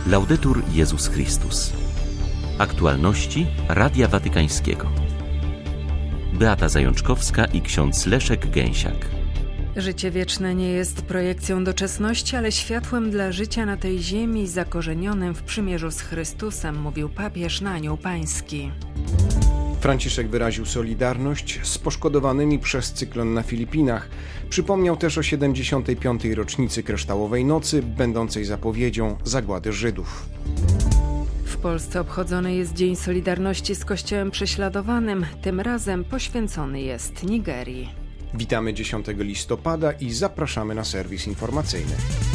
Laudetur Jezus Chrystus. Aktualności Radia Watykańskiego. Beata Zajączkowska i ksiądz Leszek Gęsiak. Życie wieczne nie jest projekcją doczesności, ale światłem dla życia na tej ziemi zakorzenionym w przymierzu z Chrystusem, mówił papież na Anioł Pański. Franciszek wyraził solidarność z poszkodowanymi przez cyklon na Filipinach. Przypomniał też o 75. rocznicy Kryształowej Nocy, będącej zapowiedzią zagłady Żydów. W Polsce obchodzony jest Dzień Solidarności z Kościołem prześladowanym. Tym razem poświęcony jest Nigerii. Witamy 10 listopada i zapraszamy na serwis informacyjny.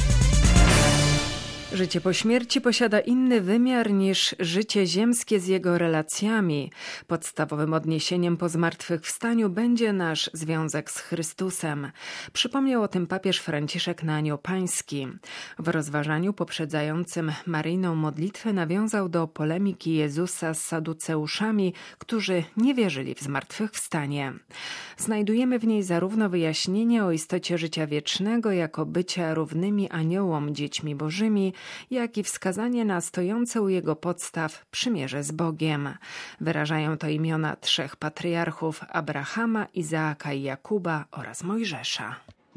Życie po śmierci posiada inny wymiar niż życie ziemskie z jego relacjami. Podstawowym odniesieniem po zmartwychwstaniu będzie nasz związek z Chrystusem. Przypomniał o tym papież Franciszek na Anioł Pański. W rozważaniu poprzedzającym maryjną modlitwę nawiązał do polemiki Jezusa z saduceuszami, którzy nie wierzyli w zmartwychwstanie. Znajdujemy w niej zarówno wyjaśnienie o istocie życia wiecznego jako bycia równymi aniołom, dziećmi bożymi, jak i wskazanie na stojące u jego podstaw przymierze z Bogiem. Wyrażają to imiona trzech patriarchów: Abrahama, Izaaka i Jakuba oraz Mojżesza.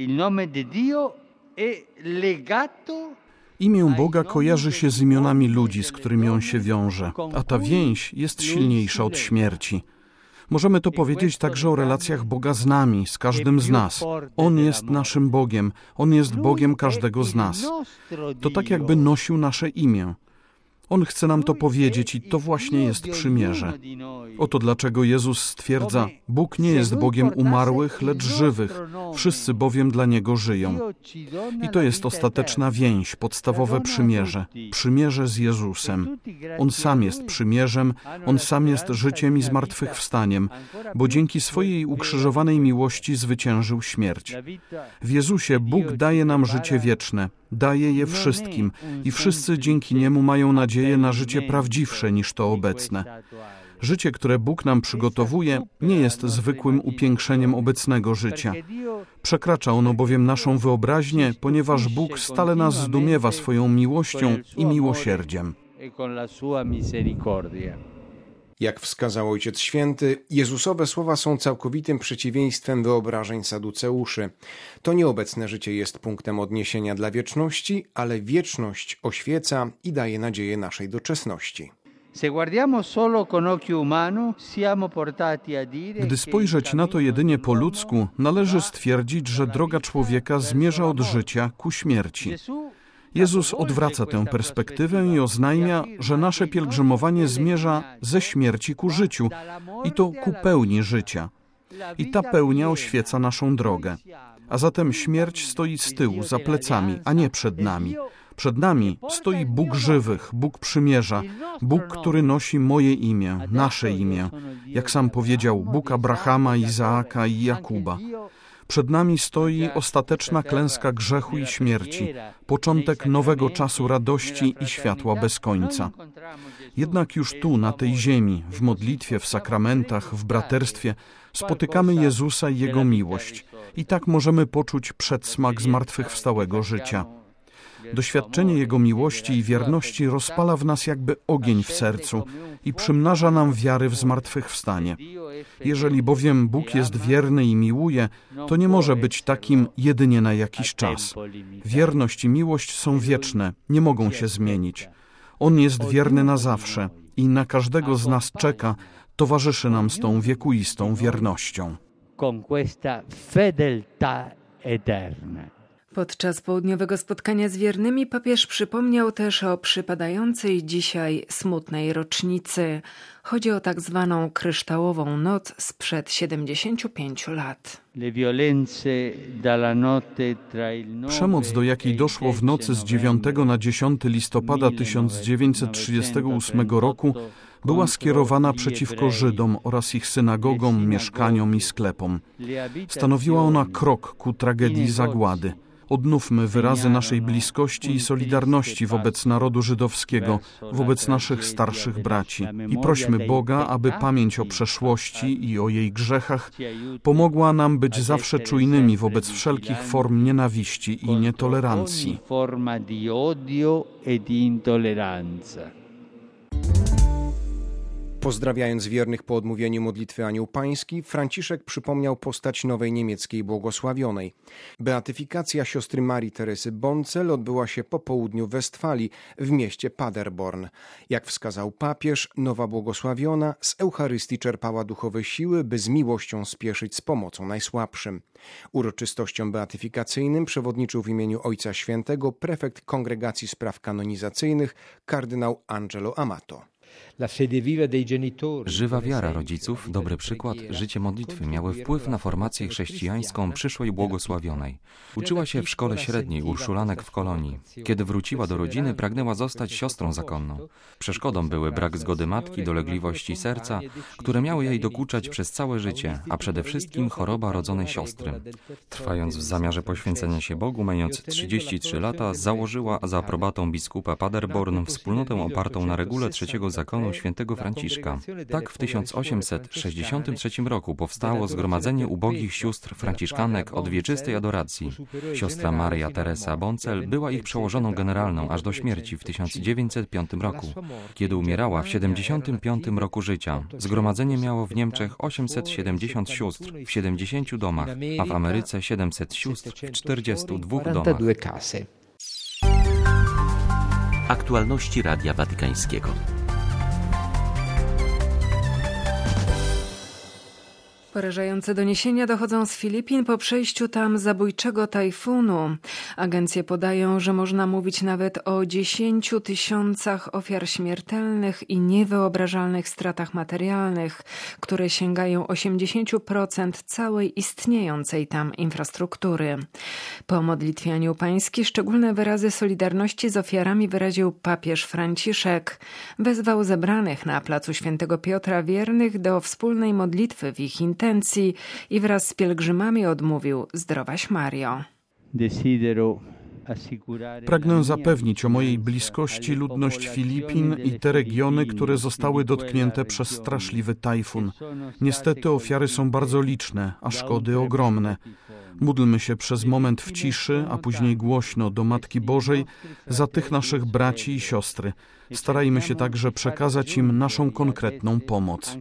Imię Boga kojarzy się z imionami ludzi, z którymi on się wiąże, a ta więź jest silniejsza od śmierci. Możemy to powiedzieć także o relacjach Boga z nami, z każdym z nas. On jest naszym Bogiem, On jest Bogiem każdego z nas. To tak jakby nosił nasze imię. On chce nam to powiedzieć i to właśnie jest przymierze. Oto dlaczego Jezus stwierdza: Bóg nie jest Bogiem umarłych, lecz żywych, wszyscy bowiem dla Niego żyją. I to jest ostateczna więź, podstawowe przymierze, przymierze z Jezusem. On sam jest przymierzem, On sam jest życiem i zmartwychwstaniem, bo dzięki swojej ukrzyżowanej miłości zwyciężył śmierć. W Jezusie Bóg daje nam życie wieczne, daje je wszystkim i wszyscy dzięki Niemu mają nadzieję na życie prawdziwsze niż to obecne. Życie, które Bóg nam przygotowuje, nie jest zwykłym upiększeniem obecnego życia. Przekracza ono bowiem naszą wyobraźnię, ponieważ Bóg stale nas zdumiewa swoją miłością i miłosierdziem. Jak wskazał Ojciec Święty, Jezusowe słowa są całkowitym przeciwieństwem wyobrażeń saduceuszy. To nieobecne życie jest punktem odniesienia dla wieczności, ale wieczność oświeca i daje nadzieję naszej doczesności. Gdy spojrzeć na to jedynie po ludzku, należy stwierdzić, że droga człowieka zmierza od życia ku śmierci. Jezus odwraca tę perspektywę i oznajmia, że nasze pielgrzymowanie zmierza ze śmierci ku życiu i to ku pełni życia. I ta pełnia oświeca naszą drogę. A zatem śmierć stoi z tyłu, za plecami, a nie przed nami. Przed nami stoi Bóg żywych, Bóg przymierza, Bóg, który nosi moje imię, nasze imię. Jak sam powiedział, Bóg Abrahama, Izaaka i Jakuba. Przed nami stoi ostateczna klęska grzechu i śmierci, początek nowego czasu radości i światła bez końca. Jednak już tu, na tej ziemi, w modlitwie, w sakramentach, w braterstwie, spotykamy Jezusa i Jego miłość i tak możemy poczuć przedsmak zmartwychwstałego życia. Doświadczenie Jego miłości i wierności rozpala w nas jakby ogień w sercu i przymnaża nam wiary w zmartwychwstanie. Jeżeli bowiem Bóg jest wierny i miłuje, to nie może być takim jedynie na jakiś czas. Wierność i miłość są wieczne, nie mogą się zmienić. On jest wierny na zawsze i na każdego z nas czeka, towarzyszy nam z tą wiekuistą wiernością. Podczas południowego spotkania z wiernymi papież przypomniał też o przypadającej dzisiaj smutnej rocznicy. Chodzi o tak zwaną Kryształową Noc sprzed 75 lat. Przemoc, do jakiej doszło w nocy z 9 na 10 listopada 1938 roku, była skierowana przeciwko Żydom oraz ich synagogom, mieszkaniom i sklepom. Stanowiła ona krok ku tragedii zagłady. Odnówmy wyrazy naszej bliskości i solidarności wobec narodu żydowskiego, wobec naszych starszych braci i prośmy Boga, aby pamięć o przeszłości i o jej grzechach pomogła nam być zawsze czujnymi wobec wszelkich form nienawiści i nietolerancji. Pozdrawiając wiernych po odmówieniu modlitwy Anioł Pański, Franciszek przypomniał postać nowej niemieckiej błogosławionej. Beatyfikacja siostry Marii Teresy Boncel odbyła się po południu w Westfalii, w mieście Paderborn. Jak wskazał papież, nowa błogosławiona z Eucharystii czerpała duchowe siły, by z miłością spieszyć z pomocą najsłabszym. Uroczystościom beatyfikacyjnym przewodniczył w imieniu Ojca Świętego prefekt Kongregacji Spraw Kanonizacyjnych kardynał Angelo Amato. Żywa wiara rodziców, dobry przykład, życie modlitwy miały wpływ na formację chrześcijańską przyszłej błogosławionej. Uczyła się w szkole średniej Urszulanek w Kolonii. Kiedy wróciła do rodziny, pragnęła zostać siostrą zakonną. Przeszkodą były brak zgody matki, dolegliwości serca, które miały jej dokuczać przez całe życie, a przede wszystkim choroba rodzonej siostry. Trwając w zamiarze poświęcenia się Bogu, mając 33 lata, założyła za aprobatą biskupa Paderborn wspólnotę opartą na regule trzeciego zakonu świętego Franciszka. Tak w 1863 roku powstało Zgromadzenie Ubogich Sióstr Franciszkanek od wieczystej adoracji. Siostra Maria Teresa Boncel była ich przełożoną generalną aż do śmierci w 1905 roku. Kiedy umierała w 75 roku życia, zgromadzenie miało w Niemczech 870 sióstr w 70 domach, a w Ameryce 700 sióstr w 42 domach. Aktualności Radia Watykańskiego. Porażające doniesienia dochodzą z Filipin po przejściu tam zabójczego tajfunu. Agencje podają, że można mówić nawet o 10 000 ofiar śmiertelnych i niewyobrażalnych stratach materialnych, które sięgają 80% całej istniejącej tam infrastruktury. Po modlitwie Anioł Pański szczególne wyrazy solidarności z ofiarami wyraził papież Franciszek. Wezwał zebranych na placu Świętego Piotra wiernych do wspólnej modlitwy w ich intencji i wraz z pielgrzymami odmówił: Zdrowaś Mario. Pragnę zapewnić o mojej bliskości ludność Filipin i te regiony, które zostały dotknięte przez straszliwy tajfun. Niestety ofiary są bardzo liczne, a szkody ogromne. Módlmy się przez moment w ciszy, a później głośno do Matki Bożej za tych naszych braci i siostry. Starajmy się także przekazać im naszą konkretną pomoc.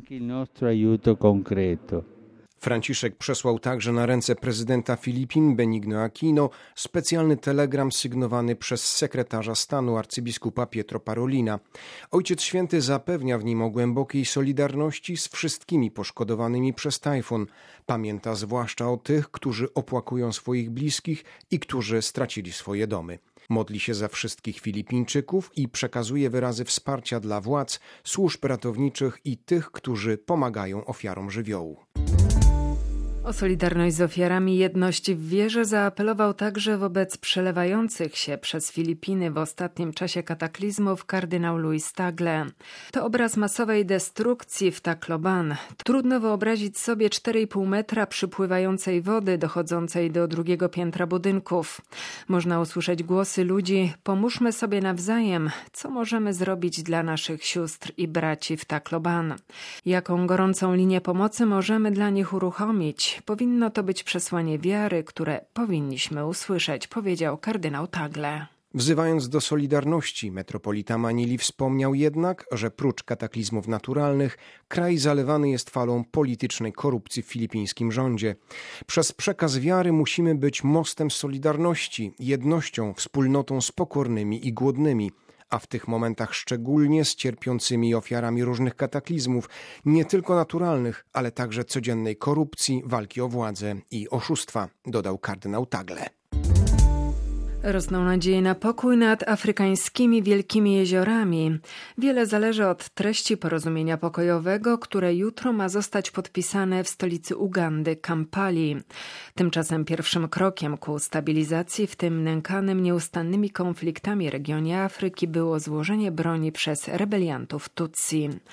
Franciszek przesłał także na ręce prezydenta Filipin Benigno Aquino specjalny telegram sygnowany przez sekretarza stanu arcybiskupa Pietro Parolina. Ojciec Święty zapewnia w nim o głębokiej solidarności z wszystkimi poszkodowanymi przez tajfun. Pamięta zwłaszcza o tych, którzy opłakują swoich bliskich i którzy stracili swoje domy. Modli się za wszystkich Filipińczyków i przekazuje wyrazy wsparcia dla władz, służb ratowniczych i tych, którzy pomagają ofiarom żywiołu. O solidarność z ofiarami, jedność w wierze zaapelował także wobec przelewających się przez Filipiny w ostatnim czasie kataklizmów kardynał Luis Tagle. To obraz masowej destrukcji w Tacloban. Trudno wyobrazić sobie 4,5 metra przypływającej wody dochodzącej do drugiego piętra budynków. Można usłyszeć głosy ludzi: pomóżmy sobie nawzajem, co możemy zrobić dla naszych sióstr i braci w Tacloban. Jaką gorącą linię pomocy możemy dla nich uruchomić? Powinno to być przesłanie wiary, które powinniśmy usłyszeć, powiedział kardynał Tagle. Wzywając do solidarności, metropolita Manili wspomniał jednak, że prócz kataklizmów naturalnych, kraj zalewany jest falą politycznej korupcji w filipińskim rządzie. Przez przekaz wiary musimy być mostem solidarności, jednością, wspólnotą z pokornymi i głodnymi, a w tych momentach szczególnie z cierpiącymi ofiarami różnych kataklizmów, nie tylko naturalnych, ale także codziennej korupcji, walki o władzę i oszustwa, dodał kardynał Tagle. Rosną nadzieje na pokój nad afrykańskimi wielkimi jeziorami. Wiele zależy od treści porozumienia pokojowego, które jutro ma zostać podpisane w stolicy Ugandy, Kampali. Tymczasem pierwszym krokiem ku stabilizacji w tym nękanym nieustannymi konfliktami regionie Afryki było złożenie broni przez rebeliantów Tutsi.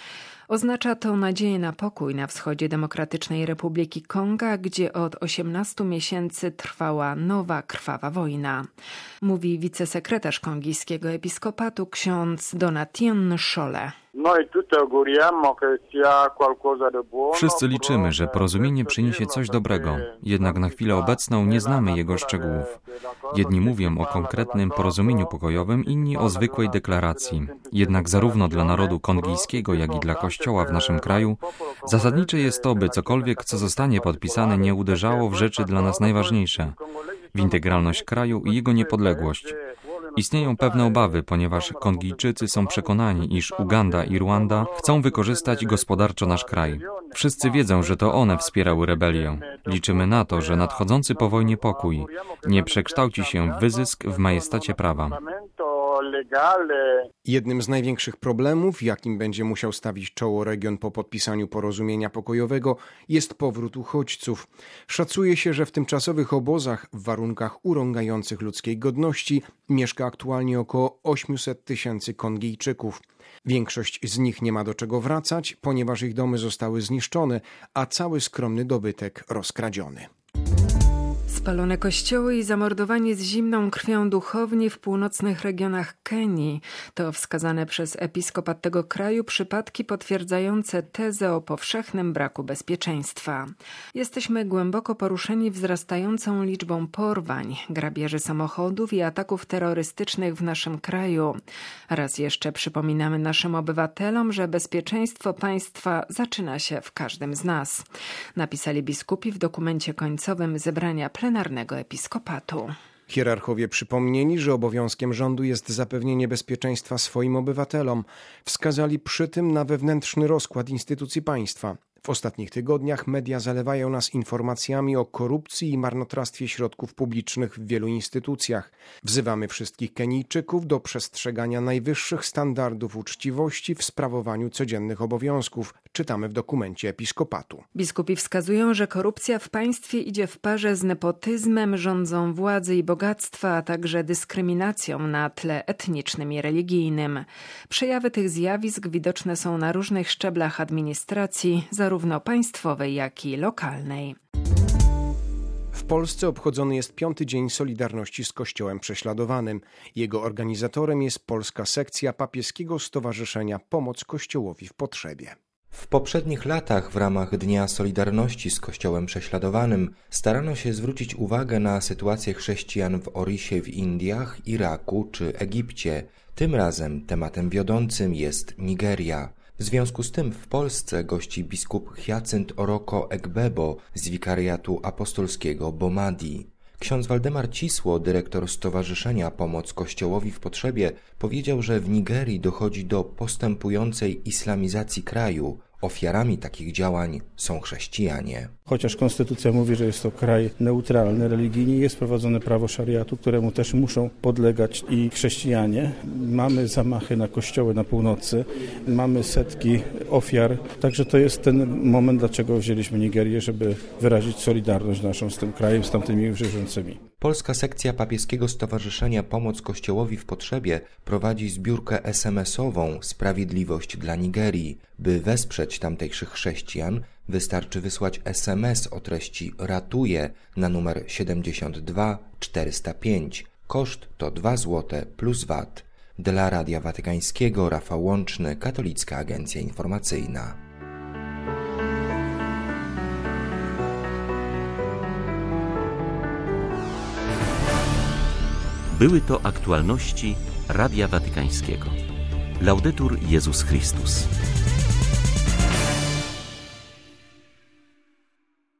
Oznacza to nadzieję na pokój na wschodzie Demokratycznej Republiki Konga, gdzie od 18 miesięcy trwała nowa, krwawa wojna. Mówi wicesekretarz kongijskiego episkopatu ksiądz Donatien Szole. Wszyscy liczymy, że porozumienie przyniesie coś dobrego, jednak na chwilę obecną nie znamy jego szczegółów. Jedni mówią o konkretnym porozumieniu pokojowym, inni o zwykłej deklaracji. Jednak zarówno dla narodu kongijskiego, jak i dla Kościoła w naszym kraju zasadnicze jest to, by cokolwiek, co zostanie podpisane, nie uderzało w rzeczy dla nas najważniejsze: w integralność kraju i jego niepodległość. Istnieją pewne obawy, ponieważ Kongijczycy są przekonani, iż Uganda i Rwanda chcą wykorzystać gospodarczo nasz kraj. Wszyscy wiedzą, że to one wspierały rebelię. Liczymy na to, że nadchodzący po wojnie pokój nie przekształci się w wyzysk w majestacie prawa. Jednym z największych problemów, jakim będzie musiał stawić czoło region po podpisaniu porozumienia pokojowego, jest powrót uchodźców. Szacuje się, że w tymczasowych obozach w warunkach urągających ludzkiej godności mieszka aktualnie około 800 tysięcy Kongijczyków. Większość z nich nie ma do czego wracać, ponieważ ich domy zostały zniszczone, a cały skromny dobytek rozkradziony. Spalone kościoły i zamordowanie z zimną krwią duchowni w północnych regionach Kenii to wskazane przez episkopat tego kraju przypadki potwierdzające tezę o powszechnym braku bezpieczeństwa. Jesteśmy głęboko poruszeni wzrastającą liczbą porwań, grabieży samochodów i ataków terrorystycznych w naszym kraju. Raz jeszcze przypominamy naszym obywatelom, że bezpieczeństwo państwa zaczyna się w każdym z nas. Napisali biskupi w dokumencie końcowym zebrania plenarnego episkopatu. Hierarchowie przypomnieli, że obowiązkiem rządu jest zapewnienie bezpieczeństwa swoim obywatelom. Wskazali przy tym na wewnętrzny rozkład instytucji państwa. W ostatnich tygodniach media zalewają nas informacjami o korupcji i marnotrawstwie środków publicznych w wielu instytucjach. Wzywamy wszystkich Kenijczyków do przestrzegania najwyższych standardów uczciwości w sprawowaniu codziennych obowiązków, czytamy w dokumencie episkopatu. Biskupi wskazują, że korupcja w państwie idzie w parze z nepotyzmem, rządzą władzy i bogactwa, a także dyskryminacją na tle etnicznym i religijnym. Przejawy tych zjawisk widoczne są na różnych szczeblach administracji, zarówno państwowej, jak i lokalnej. W Polsce obchodzony jest 5. Dzień Solidarności z Kościołem Prześladowanym. Jego organizatorem jest polska sekcja Papieskiego Stowarzyszenia Pomoc Kościołowi w Potrzebie. W poprzednich latach w ramach Dnia Solidarności z Kościołem Prześladowanym starano się zwrócić uwagę na sytuację chrześcijan w Orisie w Indiach, Iraku czy Egipcie. Tym razem tematem wiodącym jest Nigeria. W związku z tym w Polsce gości biskup Hyacynt Oroko Egbebo z wikariatu apostolskiego Bomadi. Ksiądz Waldemar Cisło, dyrektor Stowarzyszenia Pomoc Kościołowi w Potrzebie, powiedział, że w Nigerii dochodzi do postępującej islamizacji kraju. Ofiarami takich działań są chrześcijanie. Chociaż konstytucja mówi, że jest to kraj neutralny religijnie, jest prowadzone prawo szariatu, któremu też muszą podlegać i chrześcijanie. Mamy zamachy na kościoły na północy, mamy setki ofiar, także to jest ten moment, dlaczego wzięliśmy Nigerię, żeby wyrazić solidarność naszą z tym krajem, z tamtymi wierzącymi. Polska sekcja Papieskiego Stowarzyszenia Pomoc Kościołowi w Potrzebie prowadzi zbiórkę SMS-ową Sprawiedliwość dla Nigerii. By wesprzeć tamtejszych chrześcijan, wystarczy wysłać SMS o treści Ratuję na numer 72 405. Koszt to 2 zł plus VAT. Dla Radia Watykańskiego Rafał Łączny, Katolicka Agencja Informacyjna. Były to aktualności Radia Watykańskiego. Laudetur Jezus Chrystus.